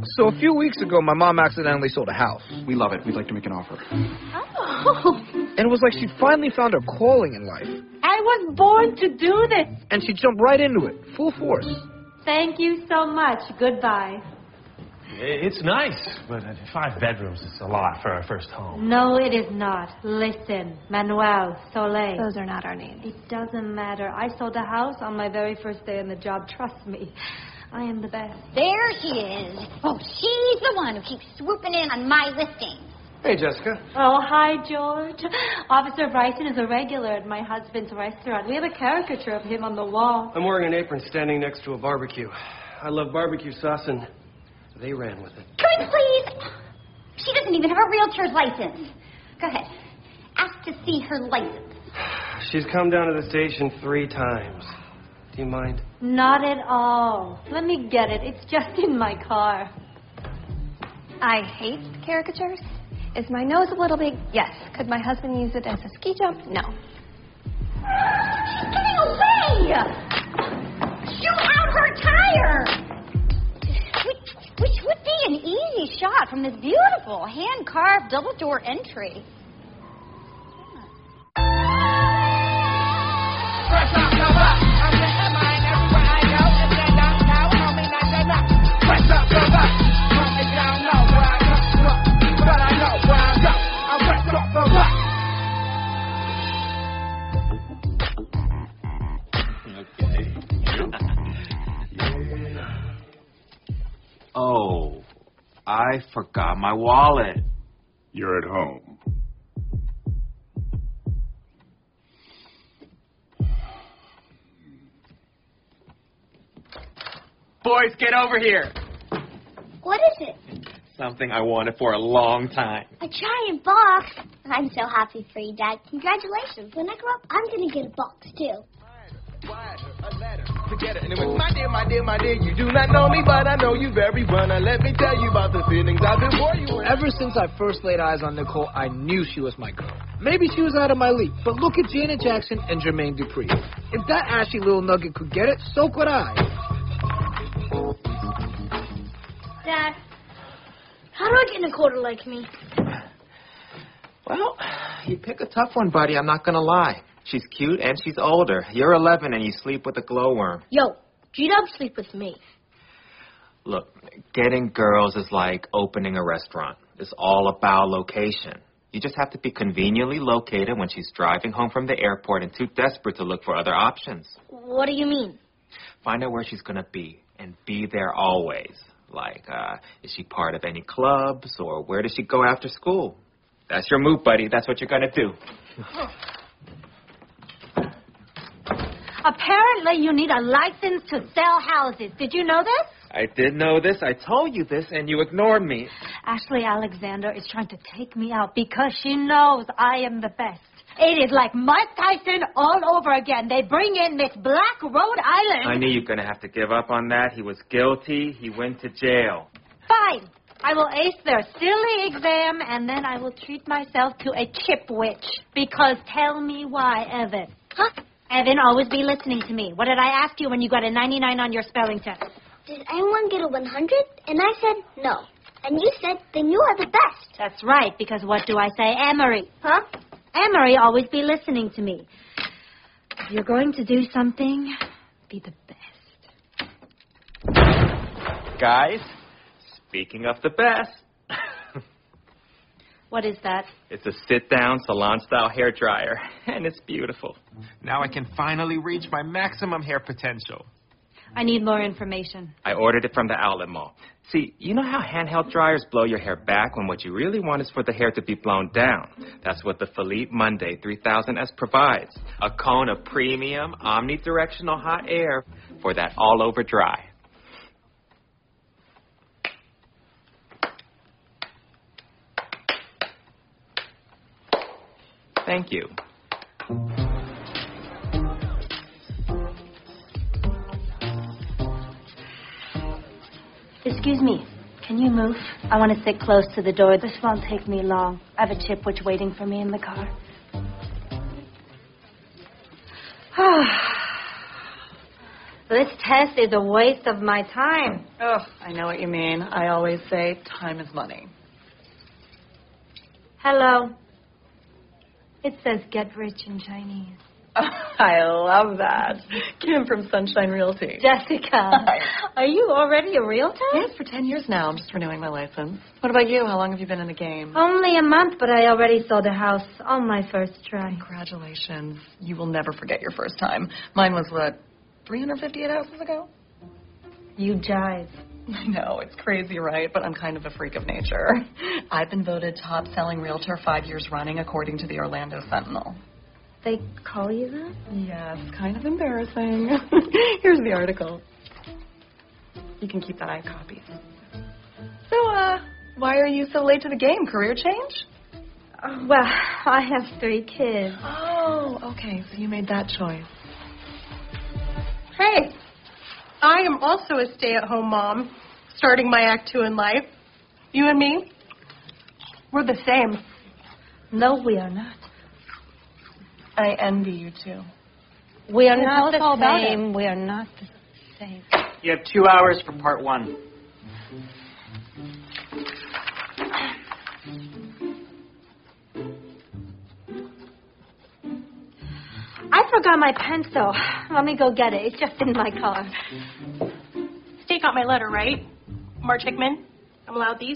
So a few weeks ago, my mom accidentally sold a house. We love it. We'd like to make an offer. Oh. And it was like she finally found her calling in life. I was born to do this. And she jumped right into it, full force. Thank you so much. Goodbye. It's nice, but 5 bedrooms is a lot for our first home. No, it is not. Listen, Manuel, Soleil. Those are not our names. It doesn't matter. I sold a house on my very first day on the job. Trust me. I am the best. There she is. Oh, she's the one who keeps swooping in on my listings. Hey, Jessica. Oh, hi, George. Officer Bryson is a regular at my husband's restaurant. We have a caricature of him on the wall. I'm wearing an apron standing next to a barbecue. I love barbecue sauce, and they ran with it. Come in, please. She doesn't even have a realtor's license. Go ahead. Ask to see her license. She's come down to the station 3 times. Do you mind? Not at all. Let me get it. It's just in my car. I hate caricatures. Is my nose a little big? Yes. Could my husband use it as a ski jump? No. She's getting away! Shoot out her tire! Which would be an easy shot from this beautiful hand-carved double-door entry. Oh, I forgot my wallet. You're at home. Boys, get over here. What is it? Something I wanted for a long time. A giant box. I'm so happy for you, Dad. Congratulations. When I grow up, I'm going to get a box, too. Forget it. Anyway, my dear, you do not know me, but I know you very well. Now let me tell you about the feelings I've been for you. Ever since I first laid eyes on Nicole, I knew she was my girl. Maybe she was out of my league, but look at Janet Jackson and Jermaine Dupri. If that ashy little nugget could get it, so could I. Dad, how do I get Nicole to like me? Well, you pick a tough one, buddy. I'm not going to lie. She's cute and she's older. You're 11 and you sleep with a glowworm. Yo, G-Dub sleep with me. Look, getting girls is like opening a restaurant. It's all about location. You just have to be conveniently located when she's driving home from the airport and too desperate to look for other options. What do you mean? Find out where she's going to be and be there always. Like, is she part of any clubs or where does she go after school? That's your move, buddy. That's what you're going to do. Apparently, you need a license to sell houses. Did you know this? I did know this. I told you this, and you ignored me. Ashley Alexander is trying to take me out because she knows I am the best. It is like Mike Tyson all over again. They bring in Miss Black Rhode Island. I knew you were going to have to give up on that. He was guilty. He went to jail. Fine. I will ace their silly exam, and then I will treat myself to a chip witch. Because tell me why, Evan. Huh? Evan, always be listening to me. What did I ask you when you got a 99 on your spelling test? Did anyone get a 100? And I said no. And you said, then you are the best. That's right, because what do I say? Emery. Huh? Emery, always be listening to me. If you're going to do something, be the best. Guys, speaking of the best. What is that? It's a sit-down, salon-style hair dryer, and it's beautiful. Now I can finally reach my maximum hair potential. I need more information. I ordered it from the outlet mall. See, you know how handheld dryers blow your hair back when what you really want is for the hair to be blown down? That's what the Philippe Monday 3000S provides. A cone of premium, omnidirectional hot air for that all-over dry. Thank you. Excuse me. Can you move? I want to sit close to the door. This won't take me long. I have a chip witch waiting for me in the car. This test is a waste of my time. Oh, I know what you mean. I always say time is money. Hello. It says get rich in Chinese. I love that. Kim from Sunshine Realty. Jessica, are you already a realtor? Yes, for 10 years now. I'm just renewing my license. What about you? How long have you been in the game? Only a month, but I already sold a house on my first try. Congratulations. You will never forget your first time. Mine was, 358 houses ago? You jive. I know, it's crazy, right? But I'm kind of a freak of nature. I've been voted top-selling realtor 5 years running, according to the Orlando Sentinel. They call you that? Yes, kind of embarrassing. Here's the article. You can keep that. I have copies. So, why are you so late to the game? Career change? Well, I have 3 kids. Oh, okay, so you made that choice. Hey, I am also a stay-at-home mom, starting my Act 2 in life. You and me, we're the same. No, we are not. I envy you, too. We are not the same. We are not the same. You have 2 hours for part 1. I forgot my pencil. Let me go get it. It's just in my car. State got my letter, right? March Hickman, I'm allowed these?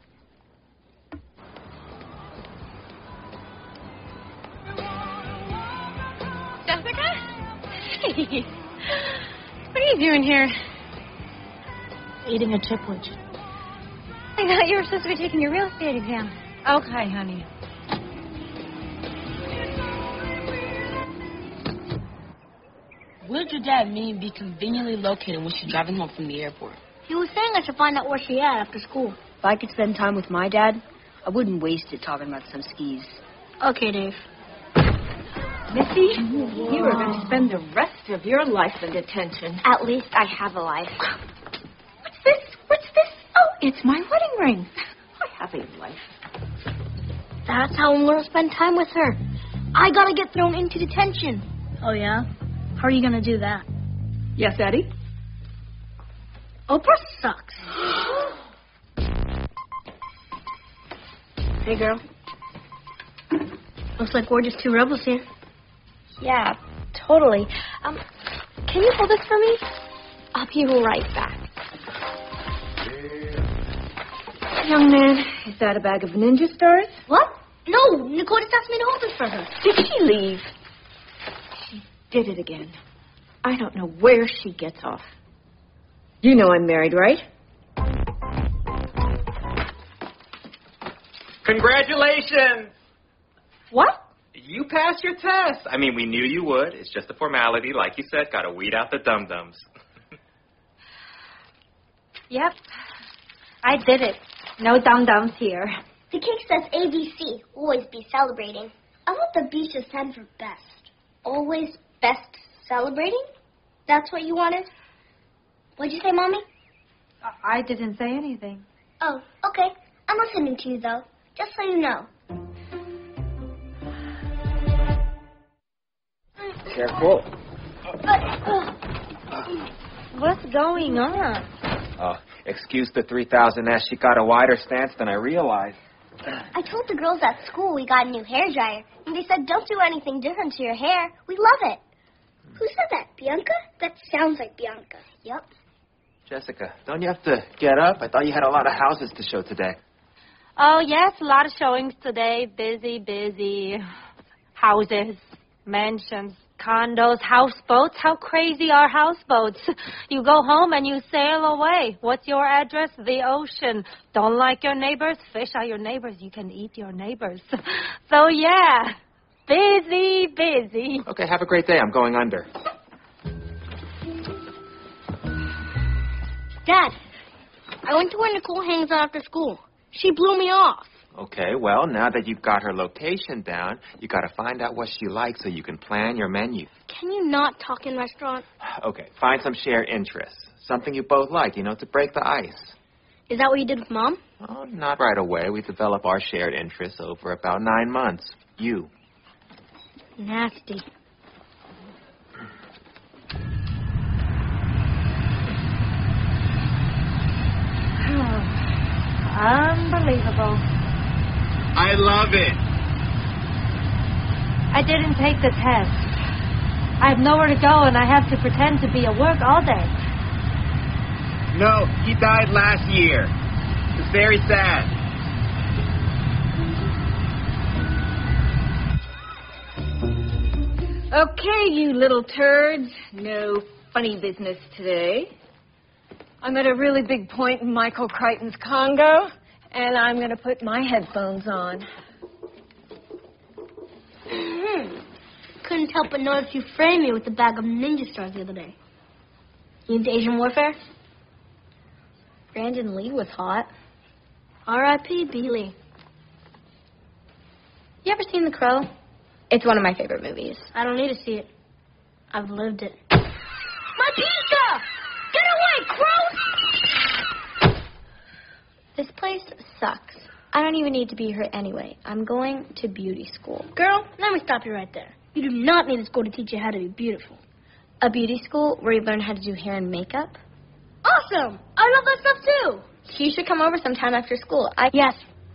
Jessica? Hey. What are you doing here? Eating a chipwich. I thought you were supposed to be taking your real estate exam. Okay, honey. What did your dad mean be conveniently located when she's driving home from the airport? He was saying I should find out where she at after school. If I could spend time with my dad, I wouldn't waste it talking about some skis. Okay, Dave. Missy, you are going to spend the rest of your life in detention. At least I have a life. What's this? What's this? Oh, it's my wedding ring. I have a life. That's how I'm going to spend time with her. I got to get thrown into detention. Oh, yeah? How are you going to do that? Yes, Eddie? Oprah sucks. Hey, girl. Looks like we're just 2 rebels here. Yeah, totally. Can you hold this for me? I'll be right back. Young man, is that a bag of ninja stars? What? No, Nicole just asked me to hold this for her. Did she leave? She did it again. I don't know where she gets off. You know I'm married, right? Congratulations! What? You passed your test. I mean, we knew you would. It's just a formality. Like you said, got to weed out the dum-dums. Yep. I did it. No dum-dums here. The cake says ABC, always be celebrating. I want the beach to stand for best. Always best celebrating? That's what you wanted? What'd you say, Mommy? I didn't say anything. Oh, okay. I'm listening to you, though. Just so you know. Careful. What's going on? Excuse the 3,000S. She got a wider stance than I realized. I told the girls at school we got a new hair dryer, and they said don't do anything different to your hair. We love it. Who said that? Bianca? That sounds like Bianca. Yep. Jessica, don't you have to get up? I thought you had a lot of houses to show today. Oh, yes, a lot of showings today. Busy. Houses, mansions, condos, houseboats. How crazy are houseboats? You go home and you sail away. What's your address? The ocean. Don't like your neighbors? Fish are your neighbors. You can eat your neighbors. So, yeah, busy. Okay, have a great day. I'm going under. Dad, I went to where Nicole hangs out after school. She blew me off. Okay, well, now that you've got her location down, you got to find out what she likes so you can plan your menu. Can you not talk in restaurant? Okay, find some shared interests. Something you both like, to break the ice. Is that what you did with Mom? Oh, not right away. We develop our shared interests over about 9 months. You. Nasty. Unbelievable. I love it. I didn't take the test. I have nowhere to go, and I have to pretend to be at work all day. No, he died last year. It's very sad. Okay, you little turds. No funny business today. I'm at a really big point in Michael Crichton's Congo, and I'm going to put my headphones on. Couldn't help but notice you framed me with a bag of ninja stars the other day. You into Asian warfare? Brandon Lee was hot. R.I.P. B. Lee. You ever seen The Crow? It's one of my favorite movies. I don't need to see it. I've lived it. My pizza! Get away, Crow! This place sucks. I don't even need to be here anyway. I'm going to beauty school. Girl, let me stop you right there. You do not need a school to teach you how to be beautiful. A beauty school where you learn how to do hair and makeup? Awesome! I love that stuff too! You should come over sometime after school. Yes.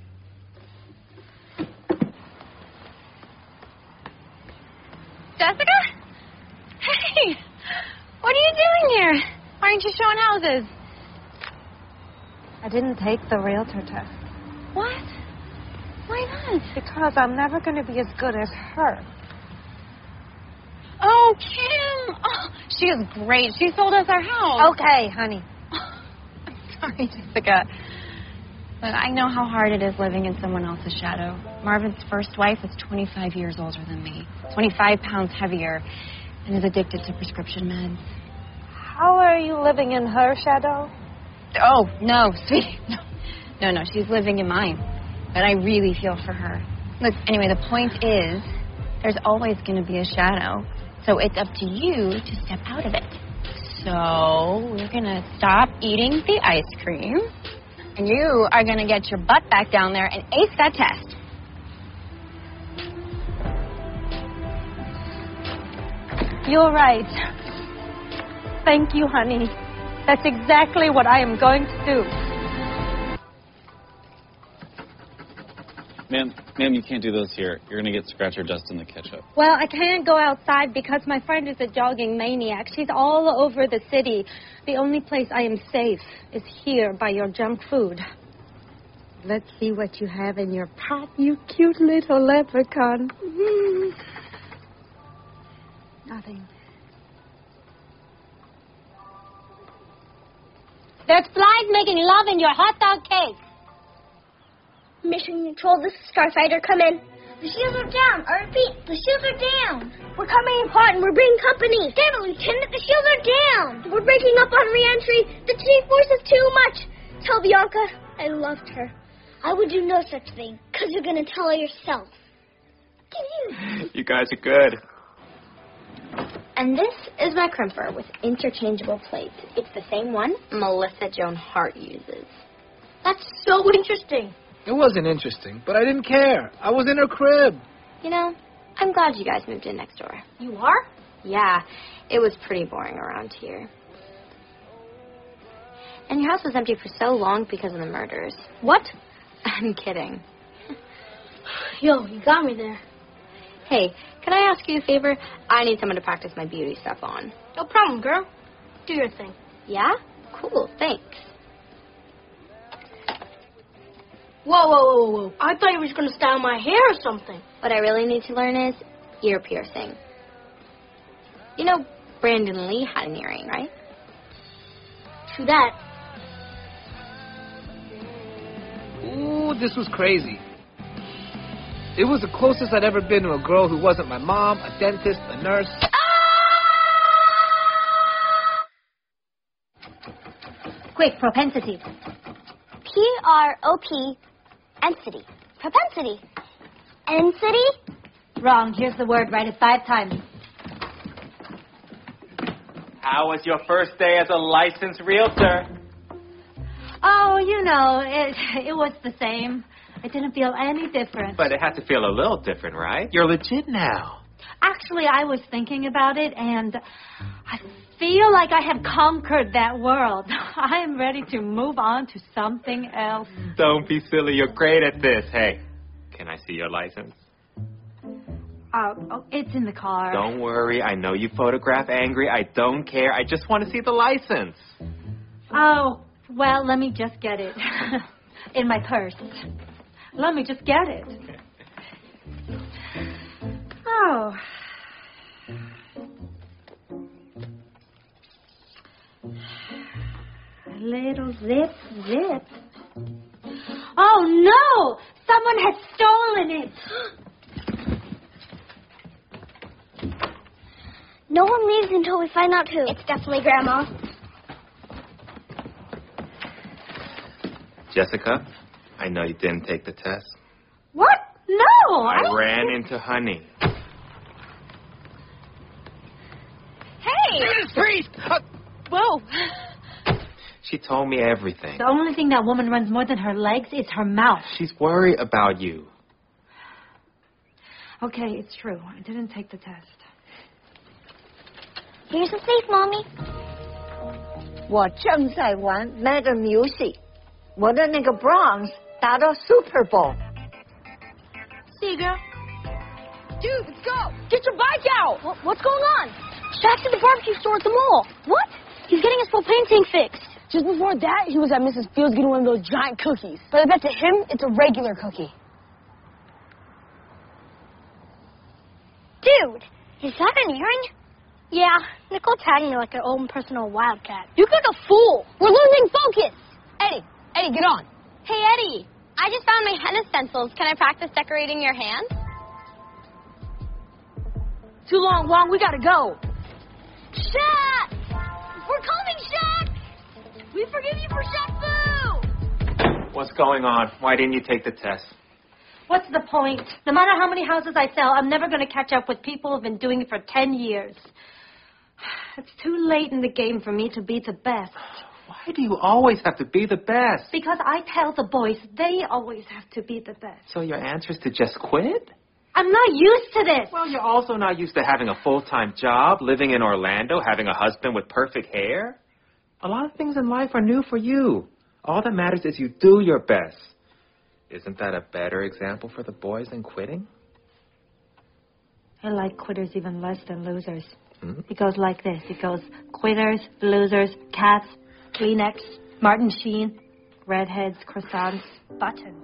Jessica? Hey! What are you doing here? Why aren't you showing houses? I didn't take the realtor test. What? Why not? Because I'm never going to be as good as her. Oh, Kim! Oh, she is great. She sold us our house. Okay, honey. Sorry, Jessica. But I know how hard it is living in someone else's shadow. Marvin's first wife is 25 years older than me, 25 pounds heavier, and is addicted to prescription meds. How are you living in her shadow? Oh, no, sweetie. No, she's living in mine. But I really feel for her. Look, anyway, the point is, there's always going to be a shadow. So it's up to you to step out of it. So we're going to stop eating the ice cream. And you are going to get your butt back down there and ace that test. You're right. Thank you, honey. That's exactly what I am going to do. Ma'am, you can't do those here. You're going to get scratch or dust in the ketchup. Well, I can't go outside because my friend is a jogging maniac. She's all over the city. The only place I am safe is here by your junk food. Let's see what you have in your pot, you cute little leprechaun. Nothing. There's flies making love in your hot dog cake. Mission Control, this is Starfighter. Come in. The shields are down. I repeat, the shields are down. We're coming in hot and we're bringing company. Damn it, Lieutenant, the shields are down. We're breaking up on re-entry. The G-force is too much. Tell Bianca I loved her. I would do no such thing, because you're going to tell her yourself. You guys are good. And this is my crimper with interchangeable plates. It's the same one Melissa Joan Hart uses. That's so interesting. It wasn't interesting, but I didn't care. I was in her crib. You know, I'm glad you guys moved in next door. You are? Yeah, it was pretty boring around here. And your house was empty for so long because of the murders. What? I'm kidding. Yo, you got me there. Hey, can I ask you a favor? I need someone to practice my beauty stuff on. No problem, girl. Do your thing. Yeah? Cool, thanks. Whoa. I thought you were just going to style my hair or something. What I really need to learn is ear piercing. You know, Brandon Lee had an earring, right? True that. Ooh, this was crazy. It was the closest I'd ever been to a girl who wasn't my mom, a dentist, a nurse. Quick, propensity. P-R-O-P, Ensity. Propensity. Ensity? Wrong. Here's the word. Write it 5 times. How was your first day as a licensed realtor? Oh, you know, it was the same. I didn't feel any different. But it had to feel a little different, right? You're legit now. Actually, I was thinking about it, and I feel like I have conquered that world. I am ready to move on to something else. Don't be silly. You're great at this. Hey, can I see your license? Oh, it's in the car. Don't worry. I know you photograph angry. I don't care. I just want to see the license. Oh, well, let me just get it. In my purse. Let me just get it. Oh. A little zip. Oh, no! Someone has stolen it. No one leaves until we find out who. It's definitely Grandma. Jessica, I know you didn't take the test. What? No! I ran into Honey. Hey! Freeze! Whoa. She told me everything. The only thing that woman runs more than her legs is her mouth. She's worried about you. Okay, it's true. I didn't take the test. Here's the safe, Mommy. 我正在玩 Madam 游戏，我的那个 bronze 打到 Super Bowl。 See you, girl. Dude, let's go. Get your bike out. What's going on? Shaq's at the barbecue store at the mall. What? He's getting his propane tank fixed. Just before that, he was at Mrs. Fields getting one of those giant cookies. But I bet to him, it's a regular cookie. Dude, is that an earring? Yeah, Nicole tagged me like an old personal wildcat. You look like a fool. We're losing focus. Eddie, get on. Hey, Eddie, I just found my henna stencils. Can I practice decorating your hands? Too long, Wong. We gotta go. Shaq! We're coming, Shaq! We forgive you for Shaq Fu! What's going on? Why didn't you take the test? What's the point? No matter how many houses I sell, I'm never going to catch up with people who've been doing it for 10 years. It's too late in the game for me to be the best. Why do you always have to be the best? Because I tell the boys they always have to be the best. So your answer is to just quit? I'm not used to this. Well, you're also not used to having a full-time job, living in Orlando, having a husband with perfect hair. A lot of things in life are new for you. All that matters is you do your best. Isn't that a better example for the boys than quitting? I like quitters even less than losers. It goes like this. It goes quitters, losers, cats, Kleenex, Martin Sheen, redheads, croissants, buttons.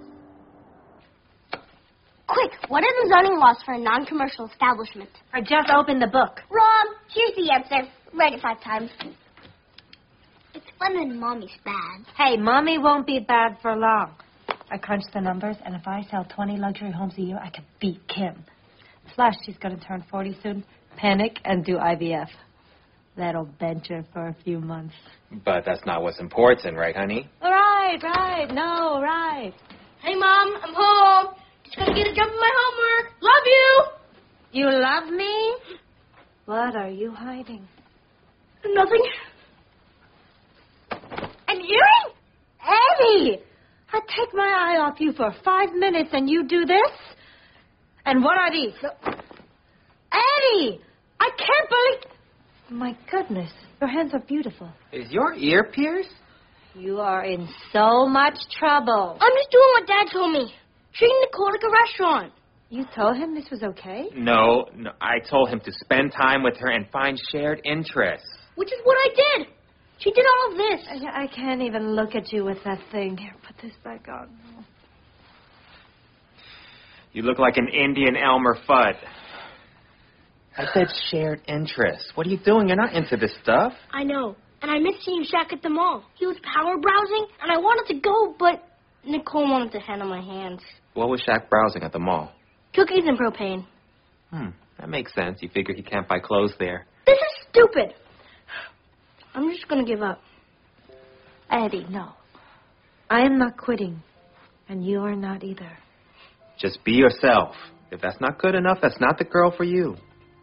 Quick, what are the zoning laws for a non-commercial establishment? I just opened the book. Wrong. Here's the answer. Read it 5 times. It's fun when Mommy's bad. Hey, Mommy won't be bad for long. I crunched the numbers, and if I sell 20 luxury homes a year, I can beat Kim. Plus, she's going to turn 40 soon, panic, and do IVF. That'll bench her for a few months. But that's not what's important, right, honey? Right. Hey, Mom, I'm home. Just gotta get a jump on my homework. Love you. You love me? What are you hiding? Nothing. An earring? Eddie! I take my eye off you for 5 minutes and you do this? And what are these? Eddie! I can't believe... My goodness, your hands are beautiful. Is your ear pierced? You are in so much trouble. I'm just doing what Dad told me. Treating Nicole like a restaurant. You told him this was okay? No, I told him to spend time with her and find shared interests. Which is what I did. She did all of this. I can't even look at you with that thing. Here, put this back on. You look like an Indian Elmer Fudd. I said shared interests. What are you doing? You're not into this stuff. I know. And I missed seeing Shaq at the mall. He was power browsing, and I wanted to go, but Nicole wanted to handle my hands. What was Shaq browsing at the mall? Cookies and propane. That makes sense. You figure he can't buy clothes there. This is stupid. I'm just going to give up. Eddie, no. I am not quitting, and you are not either. Just be yourself. If that's not good enough, that's not the girl for you.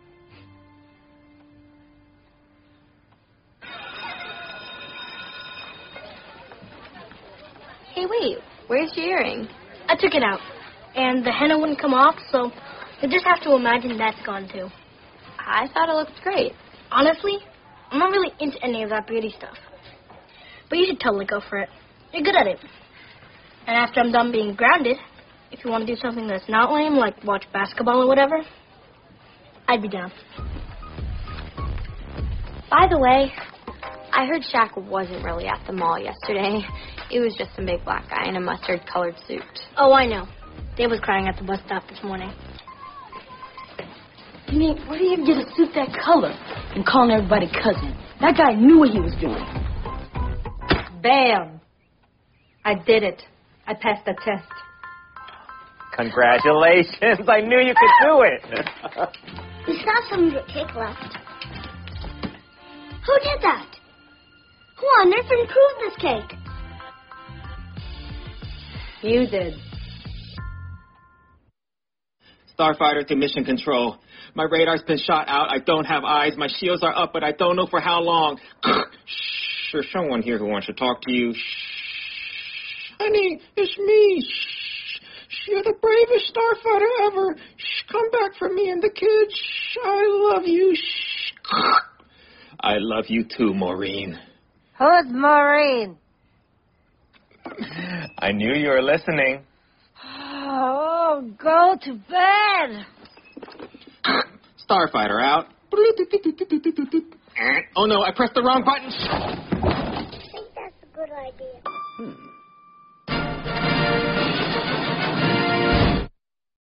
Hey, wait. Where's your earring? I took it out, and the henna wouldn't come off, so you'll just have to imagine that's gone too. I thought it looked great. Honestly, I'm not really into any of that beauty stuff. But you should totally go for it. You're good at it. And after I'm done being grounded, if you want to do something that's not lame, like watch basketball or whatever, I'd be down. By the way, I heard Shaq wasn't really at the mall yesterday. It was just some big black guy in a mustard-colored suit. Oh, I know. Dave was crying at the bus stop this morning. You mean, where do you even get a suit that color and calling everybody cousin? That guy knew what he was doing. Bam! I did it. I passed the test. Congratulations. I knew you could do it. We still have some of your cake left. Who did that? Who on earth improved this cake? You did. Starfighter to mission control. My radar's been shot out. I don't have eyes. My shields are up, but I don't know for how long. Shh. There's someone here who wants to talk to you. Shh. Honey, it's me. Shh. You're the bravest starfighter ever. Shh. Come back for me and the kids. Shh. I love you. Shh. I love you too, Maureen. Who's Maureen? I knew you were listening. Oh, go to bed. Starfighter out. Oh no, I pressed the wrong button.